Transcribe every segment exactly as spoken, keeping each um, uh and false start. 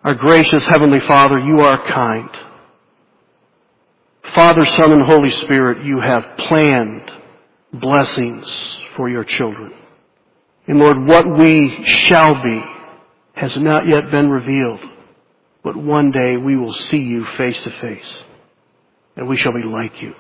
Our gracious Heavenly Father, you are kind. Father, Son, and Holy Spirit, you have planned blessings for your children. And Lord, what we shall be has not yet been revealed, but one day we will see you face to face, and we shall be like you.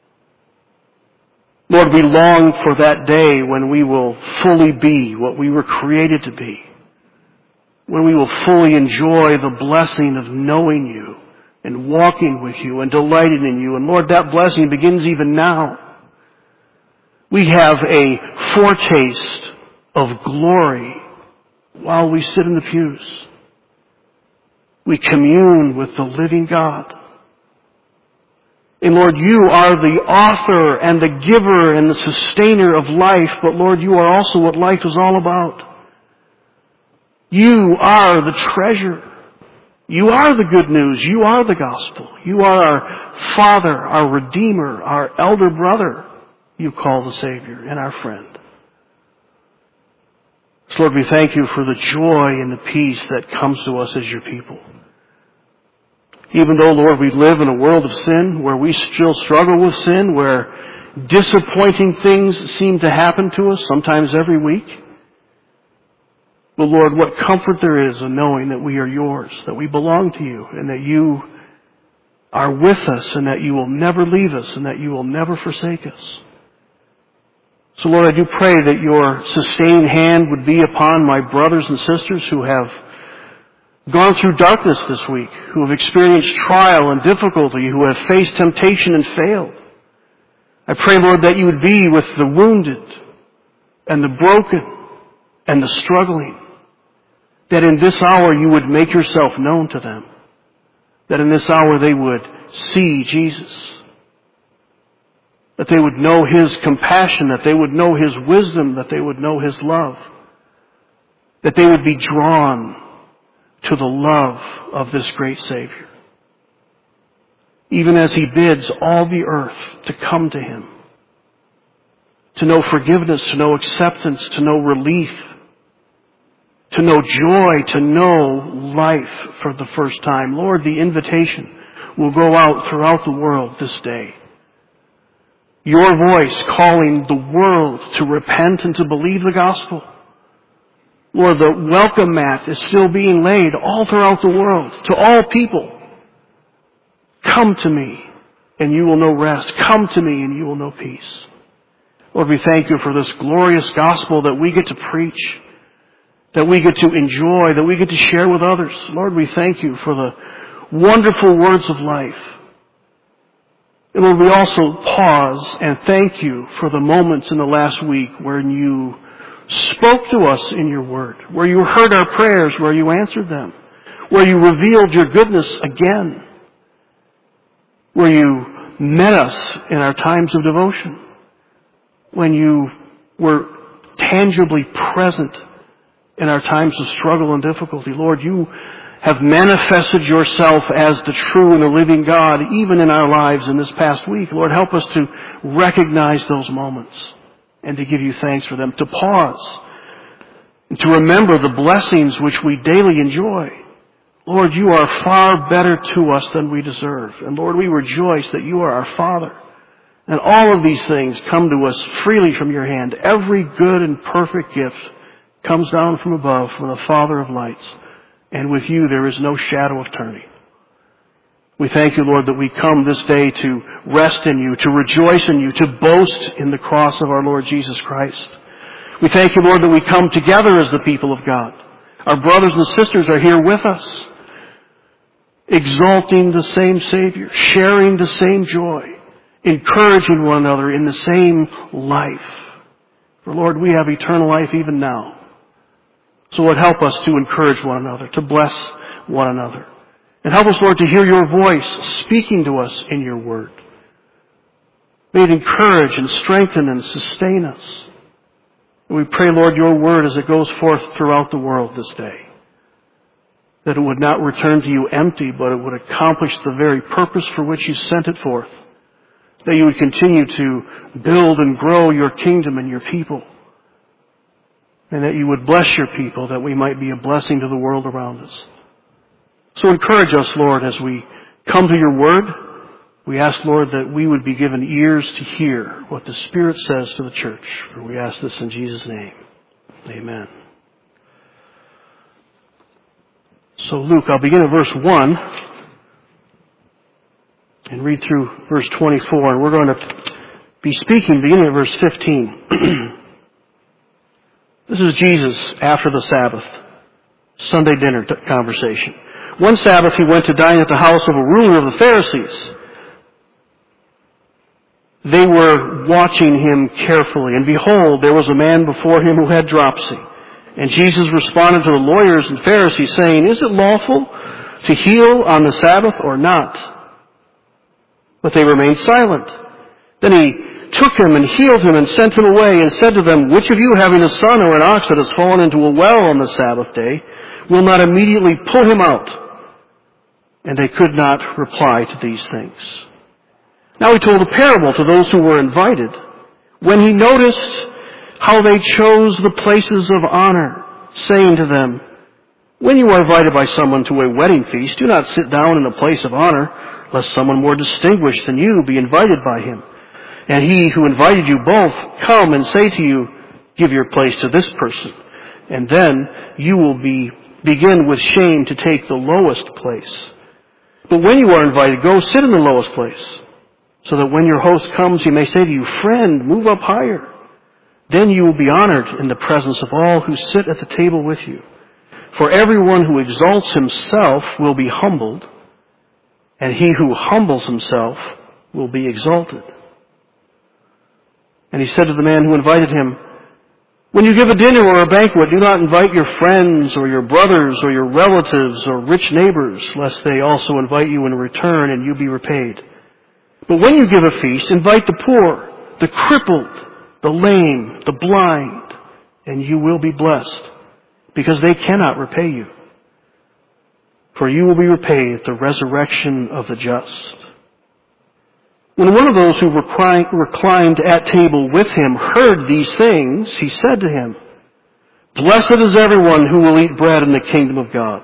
Lord, we long for that day when we will fully be what we were created to be, when we will fully enjoy the blessing of knowing you and walking with you and delighting in you. And Lord, that blessing begins even now. We have a foretaste of glory while we sit in the pews. We commune with the living God. And Lord, you are the author and the giver and the sustainer of life, but Lord, you are also what life is all about. You are the treasure. You are the good news. You are the gospel. You are our Father, our Redeemer, our elder brother, you call the Savior, and our friend. So Lord, we thank you for the joy and the peace that comes to us as your people. Even though, Lord, we live in a world of sin, where we still struggle with sin, where disappointing things seem to happen to us, sometimes every week. But Lord, what comfort there is in knowing that we are yours, that we belong to you, and that you are with us, and that you will never leave us, and that you will never forsake us. So Lord, I do pray that your sustaining hand would be upon my brothers and sisters who have gone through darkness this week, who have experienced trial and difficulty, who have faced temptation and failed. I pray, Lord, that you would be with the wounded and the broken and the struggling, that in this hour you would make yourself known to them, that in this hour they would see Jesus, that they would know his compassion, that they would know his wisdom, that they would know his love, that they would be drawn to the love of this great Savior, even as he bids all the earth to come to him, to know forgiveness, to know acceptance, to know relief, to know joy, to know life for the first time. Lord, the invitation will go out throughout the world this day. Your voice calling the world to repent and to believe the gospel. Lord, the welcome mat is still being laid all throughout the world to all people. Come to me and you will know rest. Come to me and you will know peace. Lord, we thank you for this glorious gospel that we get to preach, that we get to enjoy, that we get to share with others. Lord, we thank you for the wonderful words of life. And Lord, we also pause and thank you for the moments in the last week when you spoke to us in your word, where you heard our prayers, where you answered them, where you revealed your goodness again, where you met us in our times of devotion, when you were tangibly present in our times of struggle and difficulty. Lord, you have manifested yourself as the true and the living God, even in our lives in this past week. Lord, help us to recognize those moments and to give you thanks for them, to pause and to remember the blessings which we daily enjoy. Lord, you are far better to us than we deserve. And Lord, we rejoice that you are our Father. And all of these things come to us freely from your hand. Every good and perfect gift comes down from above, from the Father of lights. And with you there is no shadow of turning. We thank you, Lord, that we come this day to rest in you, to rejoice in you, to boast in the cross of our Lord Jesus Christ. We thank you, Lord, that we come together as the people of God. Our brothers and sisters are here with us, exalting the same Savior, sharing the same joy, encouraging one another in the same life. For Lord, we have eternal life even now. So Lord, help us to encourage one another, to bless one another. And help us, Lord, to hear your voice speaking to us in your word. May it encourage and strengthen and sustain us. And we pray, Lord, your word as it goes forth throughout the world this day, that it would not return to you empty, but it would accomplish the very purpose for which you sent it forth. That you would continue to build and grow your kingdom and your people. And that you would bless your people, that we might be a blessing to the world around us. So encourage us, Lord, as we come to your word. We ask, Lord, that we would be given ears to hear what the Spirit says to the church. For we ask this in Jesus' name. Amen. So Luke, I'll begin at verse one and read through verse twenty-four. And we're going to be speaking beginning at verse fifteen. This is Jesus after the Sabbath, Sunday dinner conversation. One Sabbath he went to dine at the house of a ruler of the Pharisees. They were watching him carefully, and behold, there was a man before him who had dropsy. And Jesus responded to the lawyers and Pharisees, saying, "Is it lawful to heal on the Sabbath or not?" But they remained silent. Then he took him and healed him and sent him away and said to them, "Which of you, having a son or an ox that has fallen into a well on the Sabbath day, will not immediately pull him out?" And they could not reply to these things. Now he told a parable to those who were invited. When he noticed how they chose the places of honor, saying to them, "When you are invited by someone to a wedding feast, do not sit down in a place of honor, lest someone more distinguished than you be invited by him. And he who invited you both come and say to you, 'Give your place to this person.' And then you will be begin with shame to take the lowest place. But when you are invited, go sit in the lowest place, so that when your host comes, he may say to you, 'Friend, move up higher.' Then you will be honored in the presence of all who sit at the table with you. For everyone who exalts himself will be humbled, and he who humbles himself will be exalted." And he said to the man who invited him, "When you give a dinner or a banquet, do not invite your friends or your brothers or your relatives or rich neighbors, lest they also invite you in return and you be repaid. But when you give a feast, invite the poor, the crippled, the lame, the blind, and you will be blessed, because they cannot repay you. For you will be repaid at the resurrection of the just." When one of those who reclined at table with him heard these things, he said to him, "Blessed is everyone who will eat bread in the kingdom of God."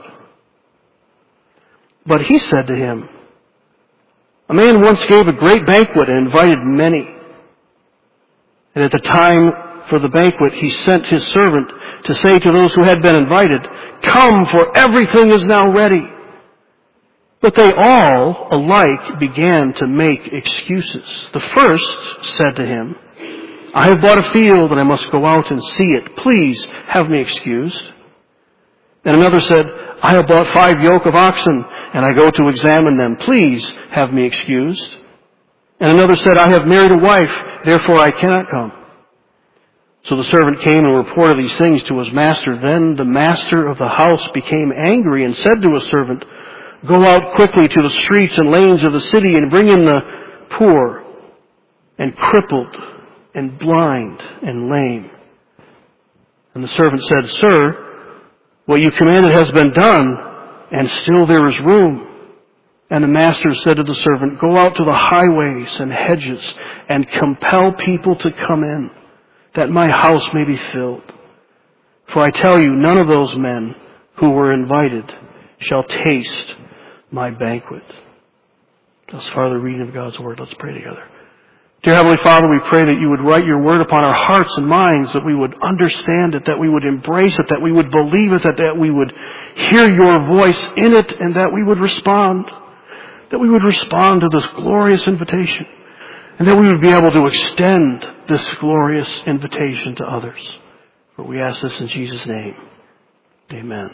But he said to him, "A man once gave a great banquet and invited many. And at the time for the banquet, he sent his servant to say to those who had been invited, 'Come, for everything is now ready.' But they all alike began to make excuses. The first said to him, 'I have bought a field and I must go out and see it. Please have me excused.' And another said, 'I have bought five yoke of oxen and I go to examine them. Please have me excused.' And another said, 'I have married a wife, therefore I cannot come.' So the servant came and reported these things to his master. Then the master of the house became angry and said to his servant, 'Go out quickly to the streets and lanes of the city and bring in the poor and crippled and blind and lame.' And the servant said, 'Sir, what you commanded has been done, and still there is room.' And the master said to the servant, 'Go out to the highways and hedges and compel people to come in, that my house may be filled. For I tell you, none of those men who were invited shall taste my banquet.'" Thus far the reading of God's word. Let's pray together. Dear Heavenly Father, we pray that you would write your word upon our hearts and minds, that we would understand it, that we would embrace it, that we would believe it, that, that we would hear your voice in it, and that we would respond. That we would respond to this glorious invitation, and that we would be able to extend this glorious invitation to others. For we ask this in Jesus' name. Amen.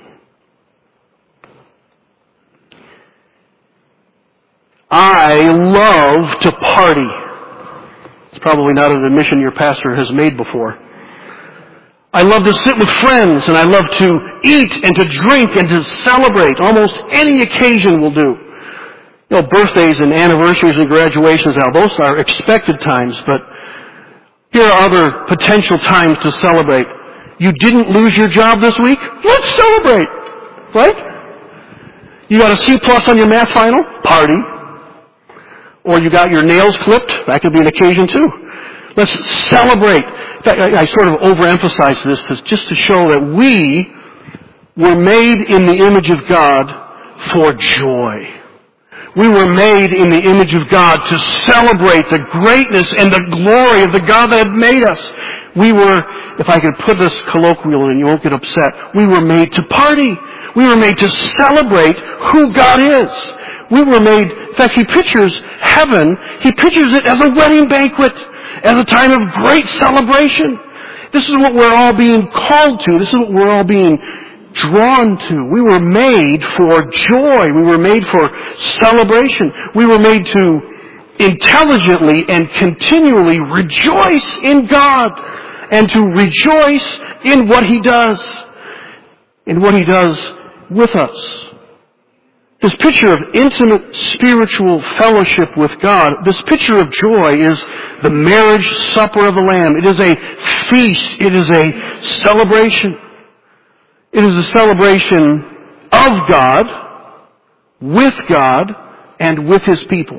I love to party. It's probably not an admission your pastor has made before. I love to sit with friends, and I love to eat and to drink and to celebrate. Almost any occasion will do. You know, birthdays and anniversaries and graduations, now those are expected times, but here are other potential times to celebrate. You didn't lose your job this week? Let's celebrate, right? You got a C plus on your math final? Party. Or you got your nails clipped? That could be an occasion too. Let's celebrate. In fact, I, I sort of overemphasize this to, just to show that we were made in the image of God for joy. We were made in the image of God to celebrate the greatness and the glory of the God that had made us. We were, if I could put this colloquial and you won't get upset, we were made to party. We were made to celebrate who God is. We were made, in fact, he pictures heaven, he pictures it as a wedding banquet, as a time of great celebration. This is what we're all being called to. This is what we're all being drawn to. We were made for joy. We were made for celebration. We were made to intelligently and continually rejoice in God and to rejoice in what He does, in what He does with us. This picture of intimate spiritual fellowship with God, this picture of joy is the marriage supper of the Lamb. It is a feast. It is a celebration. It is a celebration of God, with God, and with His people.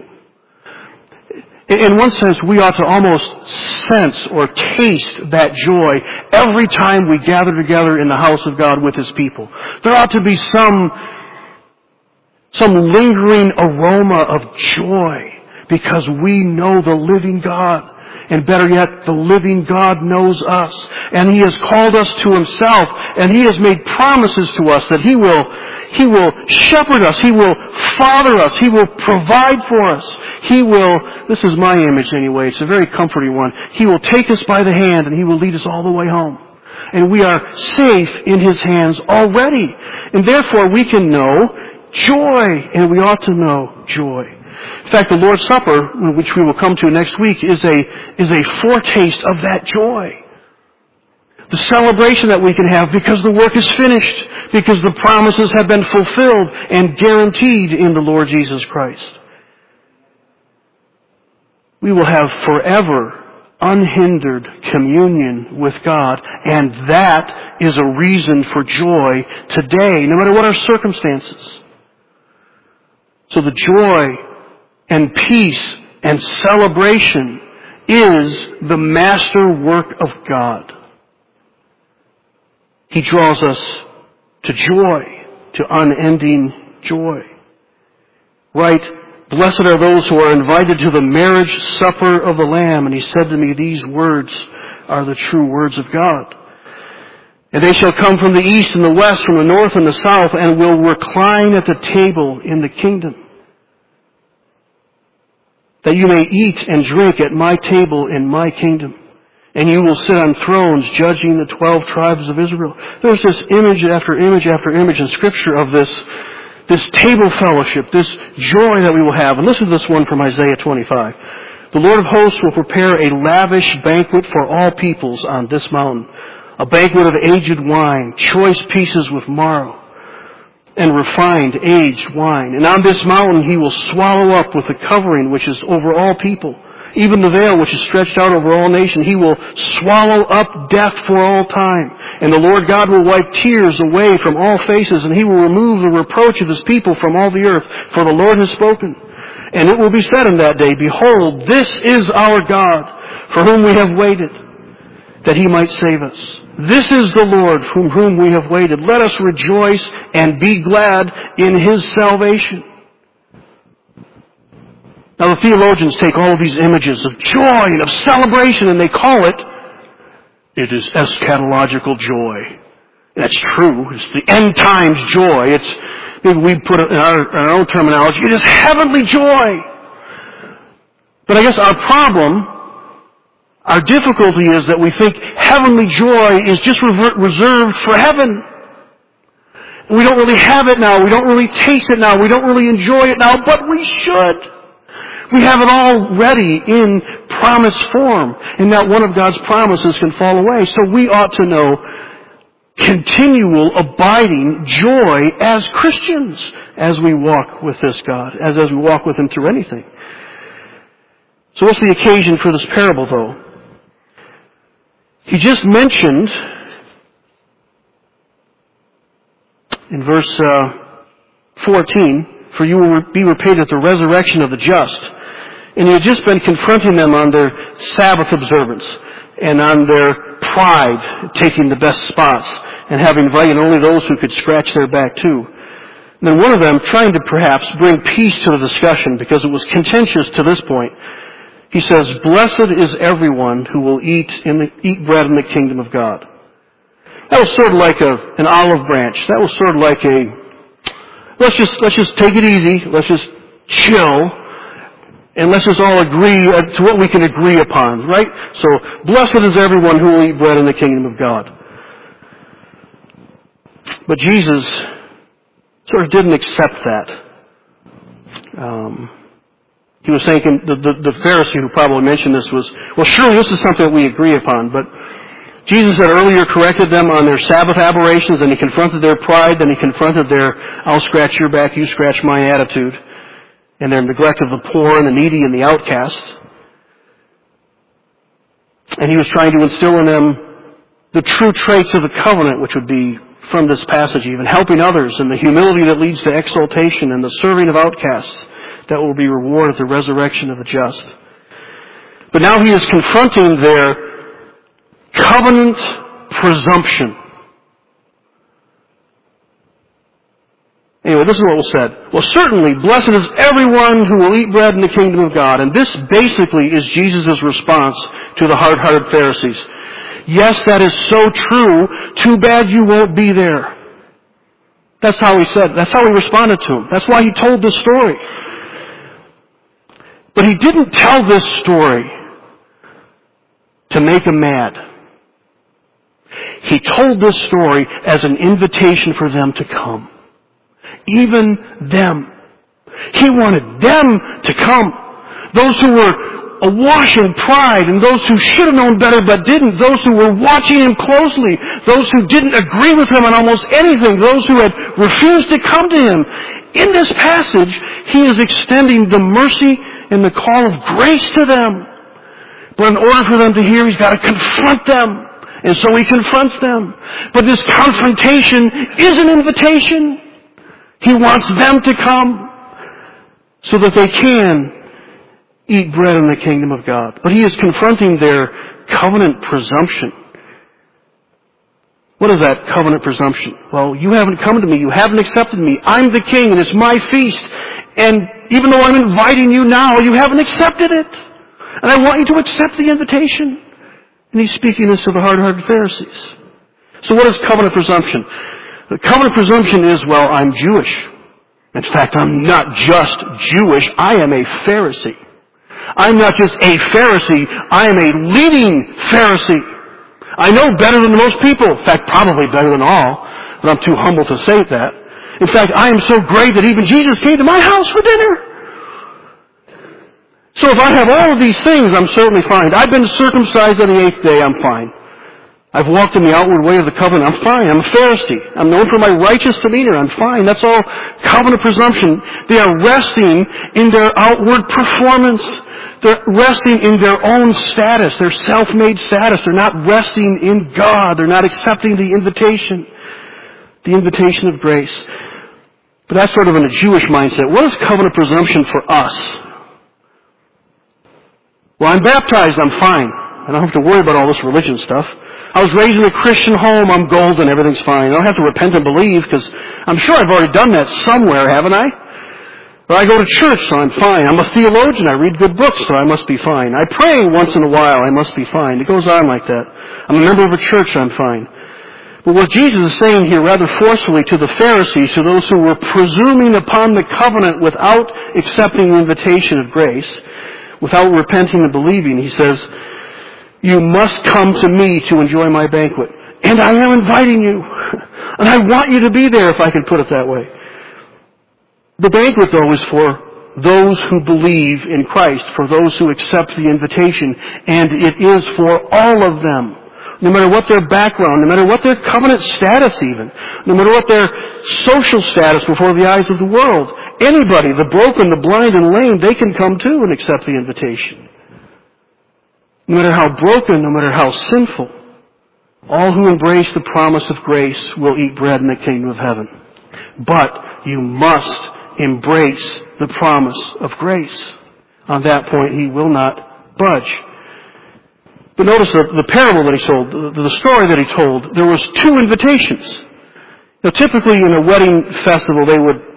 In one sense, we ought to almost sense or taste that joy every time we gather together in the house of God with His people. There ought to be some, some lingering aroma of joy because we know the living God. And better yet, the living God knows us. And He has called us to Himself. And He has made promises to us that He will, He will shepherd us. He will father us. He will provide for us. He will, this is my image anyway, it's a very comforting one. He will take us by the hand and He will lead us all the way home. And we are safe in His hands already. And therefore we can know joy. And we ought to know joy. In fact, the Lord's Supper, which we will come to next week, is a, is a foretaste of that joy. The celebration that we can have because the work is finished, because the promises have been fulfilled and guaranteed in the Lord Jesus Christ. We will have forever unhindered communion with God, and that is a reason for joy today, no matter what our circumstances. So the joy and peace and celebration is the master work of God. He draws us to joy, to unending joy. Right? Blessed are those who are invited to the marriage supper of the Lamb. And He said to me, these words are the true words of God. And they shall come from the east and the west, from the north and the south, and will recline at the table in the kingdom, that you may eat and drink at my table in my kingdom. And you will sit on thrones judging the twelve tribes of Israel. There's this image after image after image in Scripture of this, this table fellowship, this joy that we will have. And listen to this one from Isaiah twenty-five. The Lord of hosts will prepare a lavish banquet for all peoples on this mountain, a banquet of aged wine, choice pieces with marrow, and refined aged wine. And on this mountain He will swallow up with the covering which is over all people, even the veil which is stretched out over all nations. He will swallow up death for all time. And the Lord God will wipe tears away from all faces, and He will remove the reproach of His people from all the earth, for the Lord has spoken. And it will be said in that day, behold, this is our God, for whom we have waited, that He might save us. This is the Lord from whom we have waited. Let us rejoice and be glad in His salvation. Now the theologians take all of these images of joy and of celebration and they call it, it is eschatological joy. That's true. It's the end times joy. It's, maybe we put it in our, in our own terminology, it is heavenly joy. But I guess our problem, our difficulty is that we think heavenly joy is just reserved for heaven. We don't really have it now. We don't really taste it now. We don't really enjoy it now, but we should. We have it already in promise form, and not one of God's promises can fall away. So we ought to know continual, abiding joy as Christians as we walk with this God, as, as we walk with Him through anything. So what's the occasion for this parable, though? He just mentioned in verse uh, fourteen, for you will be repaid at the resurrection of the just. And he had just been confronting them on their Sabbath observance and on their pride, taking the best spots and having invited only those who could scratch their back too. And then one of them, trying to perhaps bring peace to the discussion because it was contentious to this point, he says, "Blessed is everyone who will eat in the, eat bread in the kingdom of God." That was sort of like a, an olive branch. That was sort of like a, let's just, let's just take it easy. Let's just chill. And let's just all agree to what we can agree upon, right? So, blessed is everyone who will eat bread in the kingdom of God. But Jesus sort of didn't accept that. Um, he was thinking, the, the, the Pharisee who probably mentioned this was, well, surely this is something that we agree upon. But Jesus had earlier corrected them on their Sabbath aberrations, and he confronted their pride, then he confronted their, I'll scratch your back, you scratch my attitude, and their neglect of the poor and the needy and the outcast. And he was trying to instill in them the true traits of the covenant, which would be from this passage even, helping others and the humility that leads to exaltation and the serving of outcasts that will be rewarded at the resurrection of the just. But now he is confronting their covenant presumption. Anyway, this is what was said. Well, certainly, blessed is everyone who will eat bread in the kingdom of God. And this basically is Jesus' response to the hard-hearted Pharisees. Yes, that is so true. Too bad you won't be there. That's how he said. That's how he responded to him. That's why he told this story. But he didn't tell this story to make them mad. He told this story as an invitation for them to come. Even them. He wanted them to come. Those who were awash in pride, and those who should have known better but didn't, those who were watching him closely, those who didn't agree with him on almost anything, those who had refused to come to him. In this passage, he is extending the mercy and the call of grace to them. But in order for them to hear, he's got to confront them. And so he confronts them. But this confrontation is an invitation. He wants them to come so that they can eat bread in the kingdom of God. But he is confronting their covenant presumption. What is that covenant presumption? Well, you haven't come to me. You haven't accepted me. I'm the king and it's my feast. And even though I'm inviting you now, you haven't accepted it. And I want you to accept the invitation. And he's speaking this to the hard-hearted Pharisees. So what is covenant presumption? The covenant presumption is, well, I'm Jewish. In fact, I'm not just Jewish. I am a Pharisee. I'm not just a Pharisee. I am a leading Pharisee. I know better than most people. In fact, probably better than all. But I'm too humble to say that. In fact, I am so great that even Jesus came to my house for dinner. So if I have all of these things, I'm certainly fine. I've been circumcised on the eighth day. I'm fine. I've walked in the outward way of the covenant. I'm fine. I'm a Pharisee. I'm known for my righteous demeanor. I'm fine. That's all covenant presumption. They are resting in their outward performance. They're resting in their own status, their self-made status. They're not resting in God. They're not accepting the invitation, the invitation of grace. But that's sort of in a Jewish mindset. What is covenant presumption for us? Well, I'm baptized. I'm fine. I don't have to worry about all this religion stuff. I was raised in a Christian home. I'm golden. Everything's fine. I don't have to repent and believe because I'm sure I've already done that somewhere, haven't I? Or I go to church, so I'm fine. I'm a theologian. I read good books, so I must be fine. I pray once in a while. I must be fine. It goes on like that. I'm a member of a church. I'm fine. But what Jesus is saying here rather forcefully to the Pharisees, to those who were presuming upon the covenant without accepting the invitation of grace, without repenting and believing, he says, you must come to me to enjoy my banquet. And I am inviting you. And I want you to be there, if I can put it that way. The banquet, though, is for those who believe in Christ, for those who accept the invitation. And it is for all of them. No matter what their background, no matter what their covenant status even, no matter what their social status before the eyes of the world. Anybody, the broken, the blind, and lame, they can come too and accept the invitation. No matter how broken, no matter how sinful, all who embrace the promise of grace will eat bread in the kingdom of heaven. But you must embrace the promise of grace. On that point, he will not budge. But notice the, the parable that he told, the, the story that he told, there was two invitations. Now, typically in a wedding festival, they would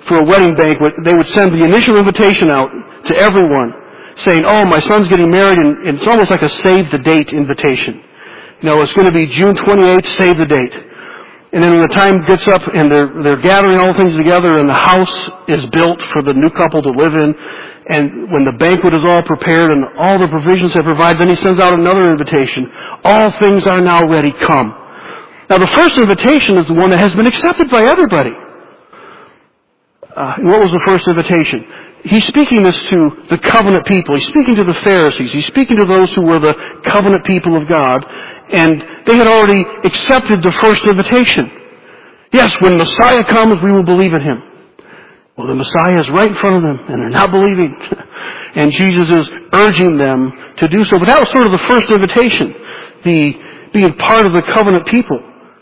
for a wedding banquet, they would send the initial invitation out to everyone saying, oh, my son's getting married, and, and it's almost like a save the date invitation. You know, it's going to be June twenty-eighth, save the date. And then when the time gets up and they're, they're gathering all things together and the house is built for the new couple to live in, and when the banquet is all prepared and all the provisions are provided, then he sends out another invitation. All things are now ready, come. Now the first invitation is the one that has been accepted by everybody. Uh, and what was the first invitation? He's speaking this to the covenant people. He's speaking to the Pharisees. He's speaking to those who were the covenant people of God. And they had already accepted the first invitation. Yes, when Messiah comes, we will believe in Him. Well, the Messiah is right in front of them, and they're not believing. And Jesus is urging them to do so. But that was sort of the first invitation, the being part of the covenant people.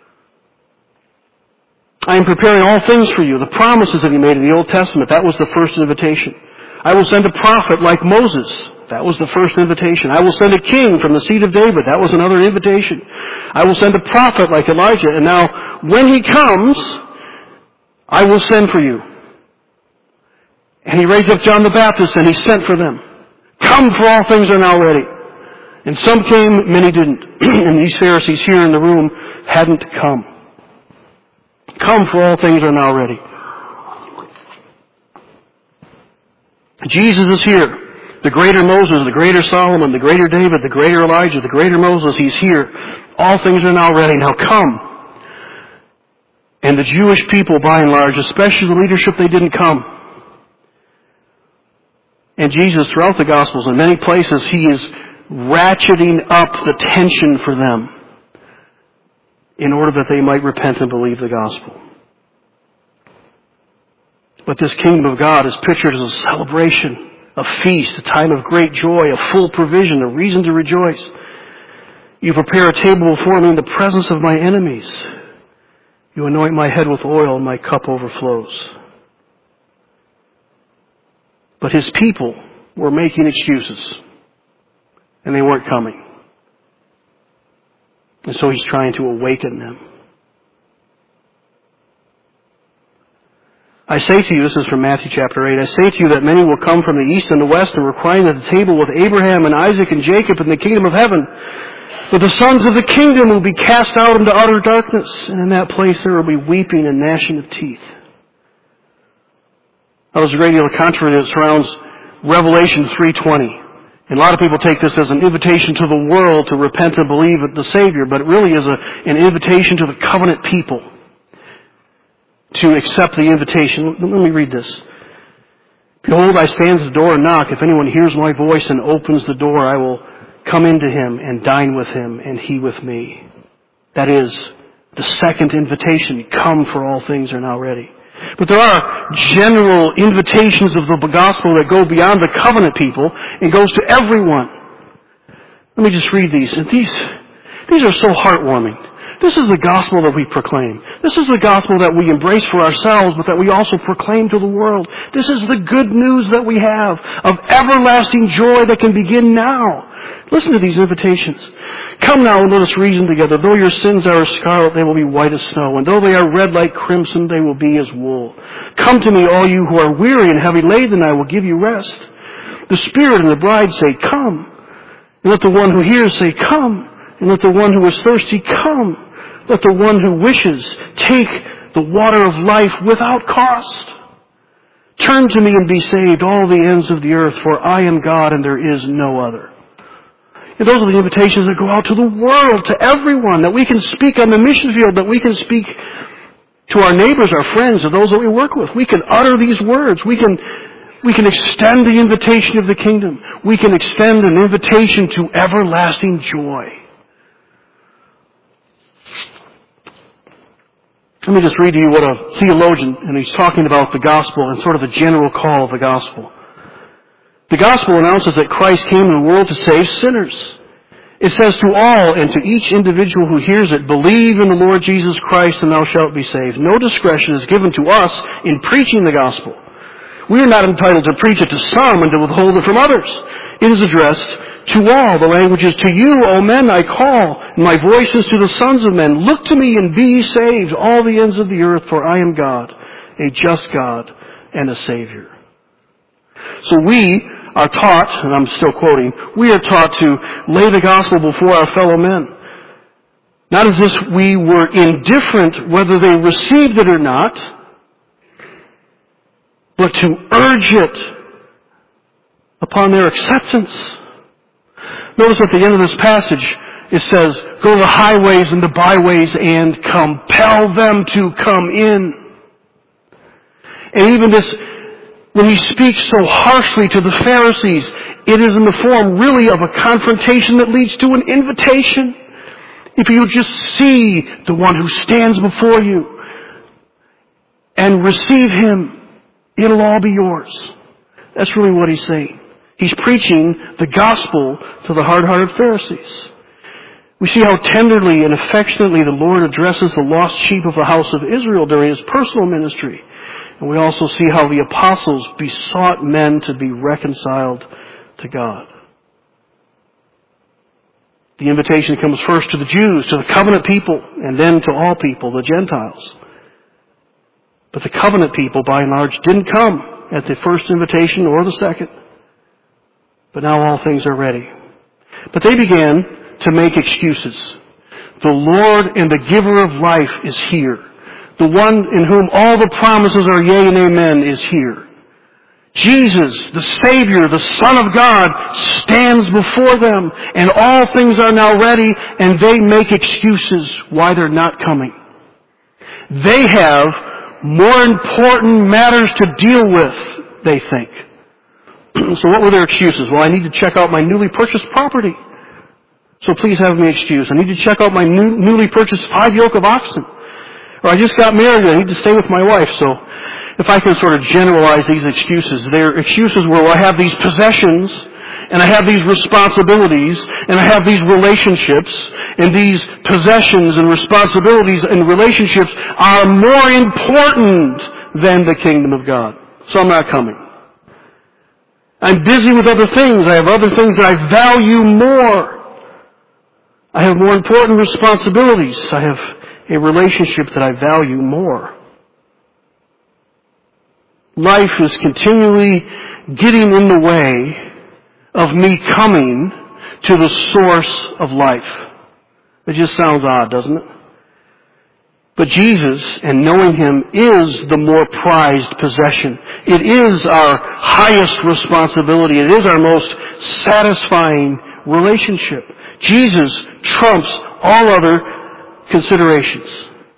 I am preparing all things for you. The promises that He made in the Old Testament, that was the first invitation. I will send a prophet like Moses. That was the first invitation. I will send a king from the seed of David. That was another invitation. I will send a prophet like Elijah. And now, when he comes, I will send for you. And he raised up John the Baptist, and he sent for them. Come, for all things are now ready. And some came, many didn't. And these Pharisees here in the room hadn't come. Come, for all things are now ready. Jesus is here. The greater Moses, the greater Solomon, the greater David, the greater Elijah, the greater Moses, He's here. All things are now ready. Now come. And the Jewish people, by and large, especially the leadership, they didn't come. And Jesus, throughout the Gospels, in many places, He is ratcheting up the tension for them in order that they might repent and believe the gospel. But this kingdom of God is pictured as a celebration, a feast, a time of great joy, a full provision, a reason to rejoice. You prepare a table before me in the presence of my enemies. You anoint my head with oil, and my cup overflows. But His people were making excuses, and they weren't coming. And so He's trying to awaken them. I say to you, this is from Matthew chapter eight, I say to you that many will come from the east and the west and recline at the table with Abraham and Isaac and Jacob in the kingdom of heaven. But the sons of the kingdom will be cast out into utter darkness, and in that place there will be weeping and gnashing of teeth. Now, there's a great deal of controversy that surrounds Revelation three twenty. And a lot of people take this as an invitation to the world to repent and believe in the Savior, but it really is a, an invitation to the covenant people to accept the invitation. Let me read this. Behold, I stand at the door and knock. If anyone hears my voice and opens the door, I will come into him and dine with him and he with me. That is the second invitation. Come, for all things are now ready. But there are general invitations of the gospel that go beyond the covenant people and goes to everyone. Let me just read these. And these, these are so heartwarming. This is the gospel that we proclaim. This is the gospel that we embrace for ourselves, but that we also proclaim to the world. This is the good news that we have of everlasting joy that can begin now. Listen to these invitations. Come now and let us reason together. Though your sins are as scarlet, they will be white as snow. And though they are red like crimson, they will be as wool. Come to me, all you who are weary and heavy laden, I will give you rest. The Spirit and the bride say, come. And let the one who hears say, come. And let the one who is thirsty come. Let the one who wishes take the water of life without cost. Turn to me and be saved, all the ends of the earth, for I am God and there is no other. And those are the invitations that go out to the world, to everyone, that we can speak on the mission field, that we can speak to our neighbors, our friends, and those that we work with. We can utter these words. We can, we can extend the invitation of the kingdom. We can extend an invitation to everlasting joy. Let me just read to you what a theologian, and he's talking about the gospel and sort of the general call of the gospel. The gospel announces that Christ came in the world to save sinners. It says to all and to each individual who hears it, believe in the Lord Jesus Christ and thou shalt be saved. No discretion is given to us in preaching the gospel. We are not entitled to preach it to some and to withhold it from others. It is addressed to all. The language is, to you, O men, I call. And my voice is to the sons of men. Look to me and be ye saved, all the ends of the earth, for I am God, a just God, and a Savior. So we are taught, and I'm still quoting, we are taught to lay the gospel before our fellow men. Not as if we were indifferent whether they received it or not, but to urge it upon their acceptance. Notice at the end of this passage, it says, go to the highways and the byways and compel them to come in. And even this, when he speaks so harshly to the Pharisees, it is in the form really of a confrontation that leads to an invitation. If you just see the one who stands before you and receive him, it'll all be yours. That's really what he's saying. He's preaching the gospel to the hard-hearted Pharisees. We see how tenderly and affectionately the Lord addresses the lost sheep of the house of Israel during his personal ministry. And we also see how the apostles besought men to be reconciled to God. The invitation comes first to the Jews, to the covenant people, and then to all people, the Gentiles. But the covenant people, by and large, didn't come at the first invitation or the second. But now all things are ready. But they began to make excuses. The Lord and the giver of life is here. The one in whom all the promises are yea and amen is here. Jesus, the Savior, the Son of God, stands before them, and all things are now ready, and they make excuses why they're not coming. They have more important matters to deal with, they think. So what were their excuses? Well, I need to check out my newly purchased property. So please have me excused. I need to check out my new, newly purchased five yoke of oxen. Or I just got married, I need to stay with my wife. So if I can sort of generalize these excuses, their excuses were, well, I have these possessions, and I have these responsibilities, and I have these relationships, and these possessions and responsibilities and relationships are more important than the kingdom of God. So I'm not coming. I'm busy with other things. I have other things that I value more. I have more important responsibilities. I have a relationship that I value more. Life is continually getting in the way of me coming to the source of life. It just sounds odd, doesn't it? But Jesus, and knowing him, is the more prized possession. It is our highest responsibility. It is our most satisfying relationship. Jesus trumps all other considerations.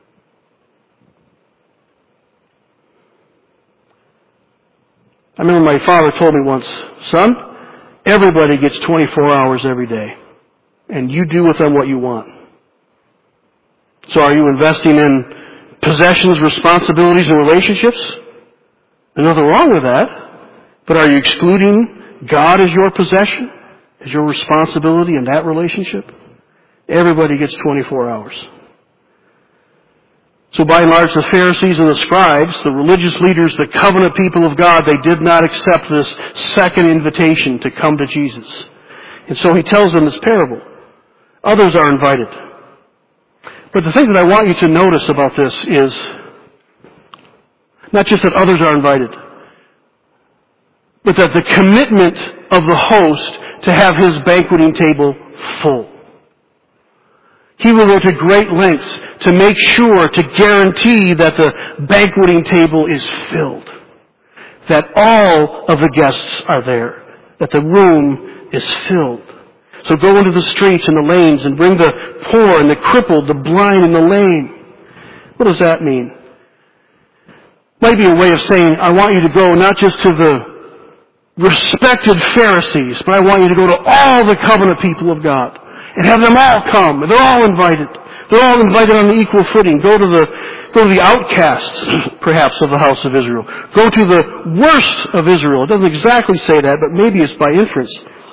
I remember my father told me once, son, everybody gets twenty-four hours every day, and you do with them what you want. So are you investing in possessions, responsibilities, and relationships? There's nothing wrong with that. But are you excluding God as your possession, as your responsibility in that relationship? Everybody gets twenty-four hours. So by and large, the Pharisees and the scribes, the religious leaders, the covenant people of God, they did not accept this second invitation to come to Jesus. And so he tells them this parable. Others are invited. But the thing that I want you to notice about this is not just that others are invited, but that the commitment of the host to have his banqueting table full. He will go to great lengths to make sure, to guarantee that the banqueting table is filled, that all of the guests are there, that the room is filled. So go into the streets and the lanes and bring the poor and the crippled, the blind and the lame. What does that mean? Might be a way of saying, I want you to go not just to the respected Pharisees, but I want you to go to all the covenant people of God and have them all come. They're all invited. They're all invited on the equal footing. Go to the Go to the outcasts, perhaps, of the house of Israel. Go to the worst of Israel. It doesn't exactly say that, but maybe it's by inference.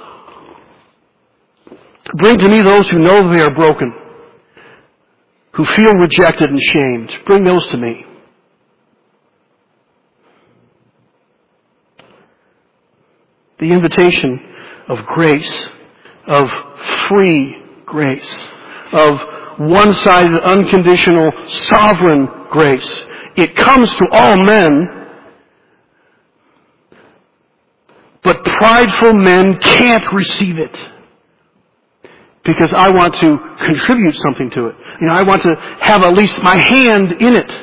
Bring to me those who know they are broken, who feel rejected and shamed. Bring those to me. The invitation of grace, of free grace, of one-sided, unconditional, sovereign grace. It comes to all men, But prideful men can't receive it. Because I want to contribute something to it. You know, I want to have at least my hand in it.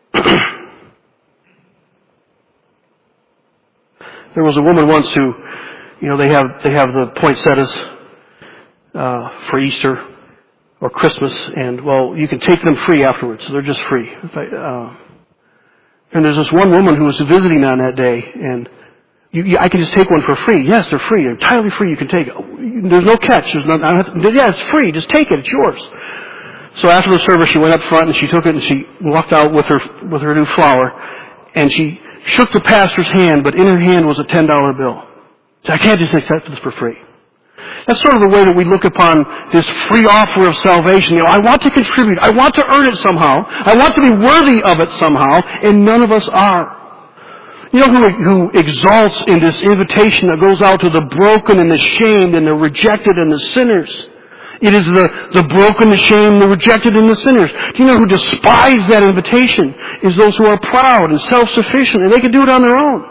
There was a woman once who, you know, they have they have the poinsettias uh, for Easter or Christmas, and well, you can take them free afterwards. So they're just free. Uh, and there's this one woman who was visiting on that day, and you, you, I can just take one for free. Yes, they're free. They're entirely free. You can take it. There's no catch. There's not. I have to, yeah, it's free. Just take it. It's yours. So after the service, she went up front and she took it and she walked out with her with her new flower, and she shook the pastor's hand, but in her hand was a ten dollar bill. So I can't just accept this for free. That's sort of the way that we look upon this free offer of salvation. You know, I want to contribute. I want to earn it somehow. I want to be worthy of it somehow, and none of us are. You know who, who exalts in this invitation that goes out to the broken and the shamed and the rejected and the sinners? It is the, the broken, the shamed, the rejected, and the sinners. Do you know who despise that invitation? Is those who are proud and self-sufficient, and they can do it on their own.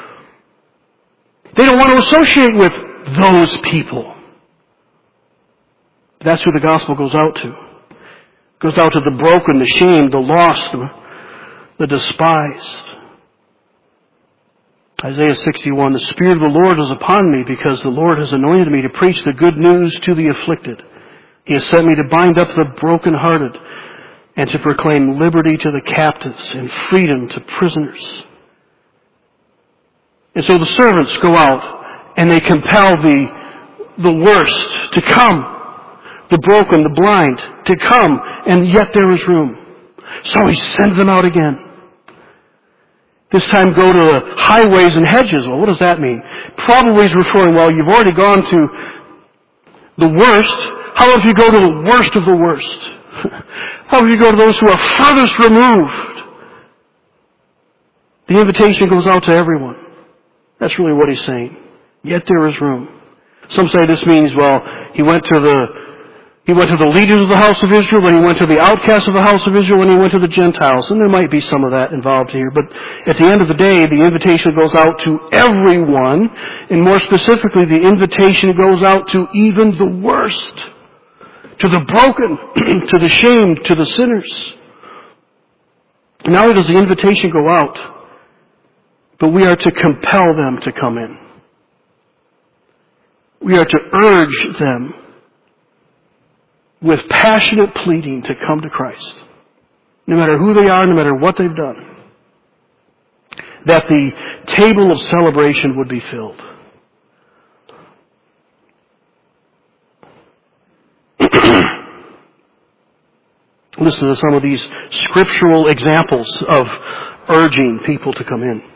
They don't want to associate with those people. That's who the gospel goes out to. It goes out to the broken, the shamed, the lost, the despised. Isaiah sixty-one, the Spirit of the Lord is upon me because the Lord has anointed me to preach the good news to the afflicted. He has sent me to bind up the brokenhearted and to proclaim liberty to the captives and freedom to prisoners. And so the servants go out and they compel the, the worst to come. The broken, the blind to come, and yet there is room. So he sends them out again. This time go to the highways and hedges. Well, what does that mean? Probably is referring, well, you've already gone to the worst. How about if you go to the worst of the worst? How about if you go to those who are furthest removed? The invitation goes out to everyone. That's really what he's saying. Yet there is room. Some say this means, well, he went to the He went to the leaders of the house of Israel, then he went to the outcasts of the house of Israel, and he went to the Gentiles. And there might be some of that involved here. But at the end of the day, the invitation goes out to everyone. And more specifically, the invitation goes out to even the worst. To the broken, to the shamed, to the sinners. Not only does the invitation go out, but we are to compel them to come in. We are to urge them with passionate pleading to come to Christ. No matter who they are, no matter what they've done. That the table of celebration would be filled. Listen to some of these scriptural examples of urging people to come in.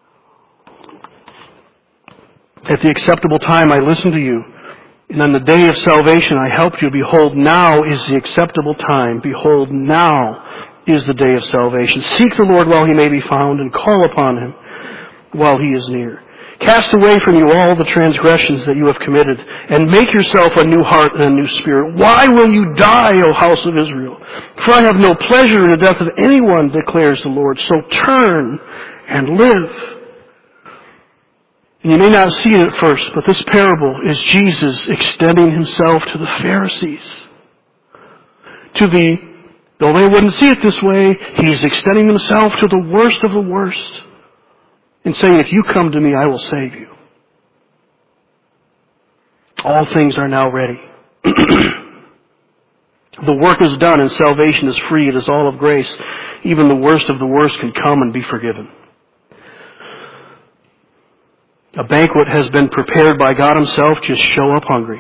At the acceptable time I listened to you, and on the day of salvation I helped you. Behold, now is the acceptable time. Behold, now is the day of salvation. Seek the Lord while he may be found, and call upon him while he is near. Cast away from you all the transgressions that you have committed, and make yourself a new heart and a new spirit. Why will you die, O house of Israel? For I have no pleasure in the death of anyone, declares the Lord. So turn and live. And you may not see it at first, but this parable is Jesus extending himself to the Pharisees. To the, though they wouldn't see it this way, he's extending himself to the worst of the worst. And saying, if you come to me, I will save you. All things are now ready. The work is done and salvation is free. It is all of grace. Even the worst of the worst can come and be forgiven. A banquet has been prepared by God himself. Just show up hungry.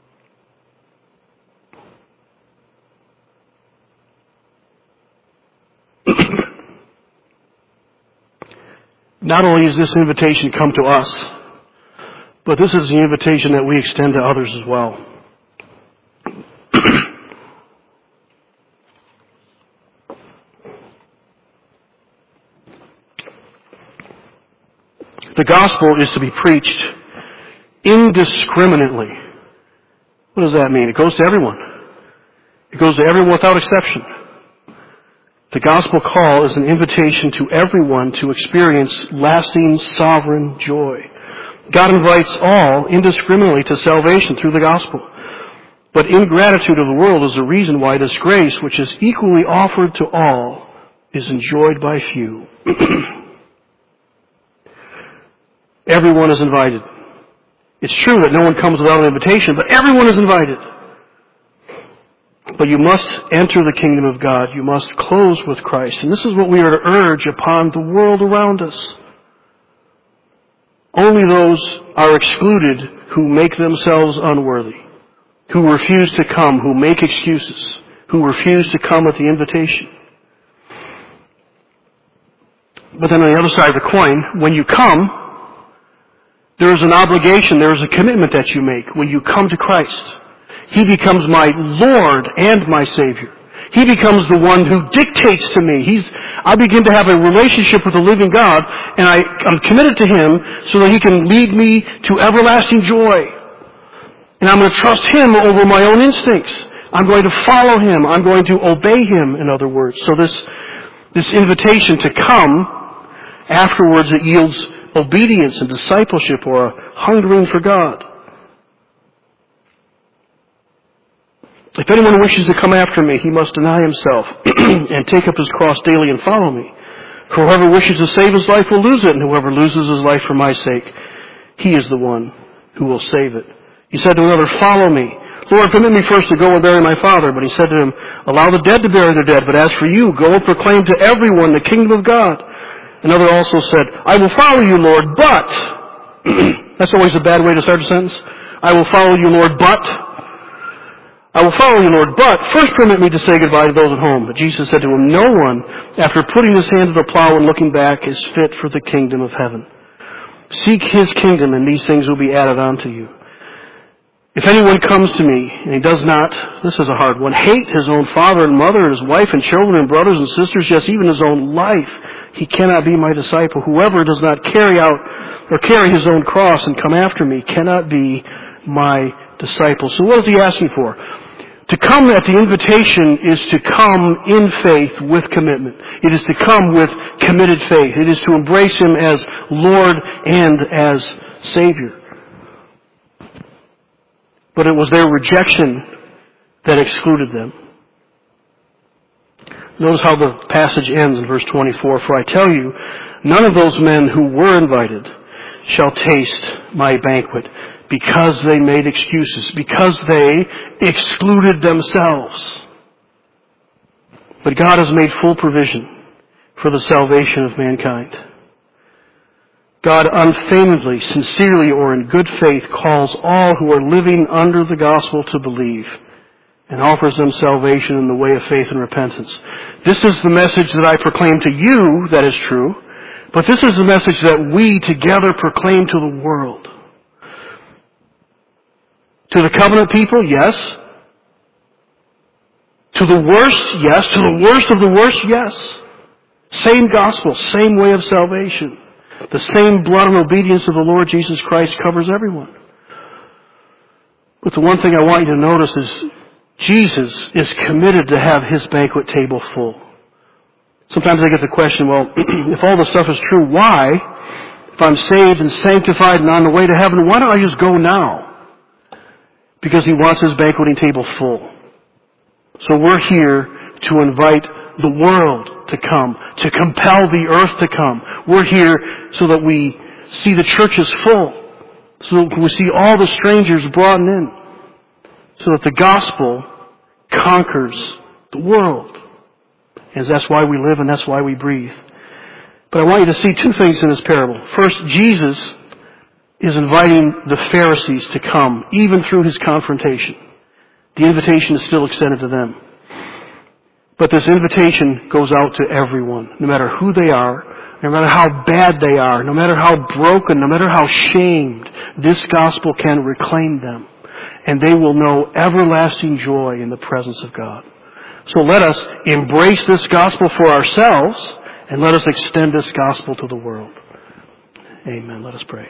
Not only does this invitation come to us, but this is the invitation that we extend to others as well. The gospel is to be preached indiscriminately. What does that mean? It goes to everyone. It goes to everyone without exception. The gospel call is an invitation to everyone to experience lasting sovereign joy. God invites all indiscriminately to salvation through the gospel. But ingratitude of the world is the reason why this grace, which is equally offered to all, is enjoyed by few. Everyone is invited. It's true that no one comes without an invitation, but everyone is invited. But you must enter the kingdom of God. You must close with Christ. And this is what we are to urge upon the world around us. Only those are excluded who make themselves unworthy, who refuse to come, who make excuses, who refuse to come at the invitation. But then on the other side of the coin, when you come, there is an obligation, there is a commitment that you make when you come to Christ. He becomes my Lord and my Savior. He becomes the one who dictates to me. He's, I begin to have a relationship with the living God, and I, I'm committed to Him so that He can lead me to everlasting joy. And I'm going to trust Him over my own instincts. I'm going to follow Him. I'm going to obey Him, in other words. So this, this invitation to come, afterwards it yields obedience and discipleship, or a hungering for God. If anyone wishes to come after me, he must deny himself and take up his cross daily and follow me. For whoever wishes to save his life will lose it, and whoever loses his life for my sake, he is the one who will save it. He said to another, follow me. Lord, permit me first to go and bury my father. But he said to him, allow the dead to bury their dead, but as for you, go and proclaim to everyone the kingdom of God. Another also said, I will follow you, Lord, but... That's always a bad way to start a sentence. I will follow you, Lord, but... I will follow you, Lord, but first permit me to say goodbye to those at home. But Jesus said to him, no one, after putting his hand to the plow and looking back, is fit for the kingdom of heaven. Seek His kingdom, and these things will be added on to you. If anyone comes to me, and he does not, this is a hard one, hate his own father and mother, and his wife and children and brothers and sisters, yes, even his own life, he cannot be my disciple. Whoever does not carry out or carry his own cross and come after me cannot be my disciple. So what is he asking for? To come at the invitation is to come in faith with commitment. It is to come with committed faith. It is to embrace Him as Lord and as Savior. But it was their rejection that excluded them. Notice how the passage ends in verse twenty-four. For I tell you, none of those men who were invited shall taste my banquet, because they made excuses, because they excluded themselves. But God has made full provision for the salvation of mankind. God unfeignedly, sincerely, or in good faith calls all who are living under the gospel to believe and offers them salvation in the way of faith and repentance. This is the message that I proclaim to you that is true, but this is the message that we together proclaim to the world. To the covenant people, yes. To the worst, yes. To the worst of the worst, yes. Same gospel, same way of salvation. The same blood and obedience of the Lord Jesus Christ covers everyone. But the one thing I want you to notice is Jesus is committed to have His banquet table full. Sometimes I get the question, well, if all this stuff is true, why, if I'm saved and sanctified and on the way to heaven, why don't I just go now? Because He wants His banqueting table full. So we're here to invite the world to come, to compel the earth to come. We're here so that we see the churches full, so that we see all the strangers brought in, so that the gospel conquers the world. And that's why we live and that's why we breathe. But I want you to see two things in this parable. First, Jesus is inviting the Pharisees to come, even through His confrontation. The invitation is still extended to them. But this invitation goes out to everyone, no matter who they are, no matter how bad they are, no matter how broken, no matter how shamed, this gospel can reclaim them. And they will know everlasting joy in the presence of God. So let us embrace this gospel for ourselves, and let us extend this gospel to the world. Amen. Let us pray.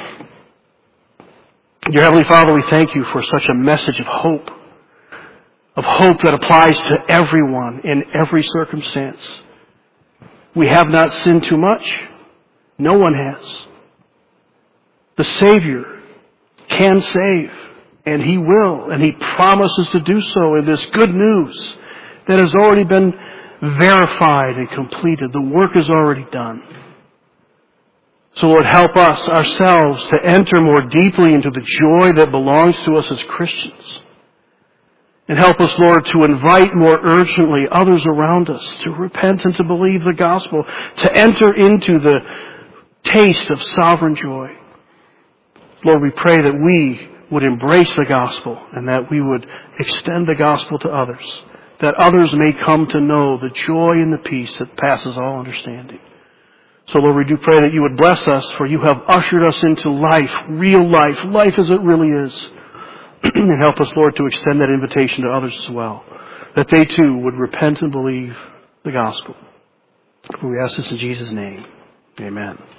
Dear Heavenly Father, we thank You for such a message of hope. Of hope that applies to everyone in every circumstance. We have not sinned too much. No one has. The Savior can save, and He will, and He promises to do so in this good news that has already been verified and completed. The work is already done. So Lord, help us ourselves to enter more deeply into the joy that belongs to us as Christians. And help us, Lord, to invite more urgently others around us to repent and to believe the gospel, to enter into the taste of sovereign joy. Lord, we pray that we would embrace the gospel and that we would extend the gospel to others, that others may come to know the joy and the peace that passes all understanding. So, Lord, we do pray that you would bless us, for you have ushered us into life, real life, life as it really is. And help us, Lord, to extend that invitation to others as well, that they too would repent and believe the gospel. We ask this in Jesus' name. Amen.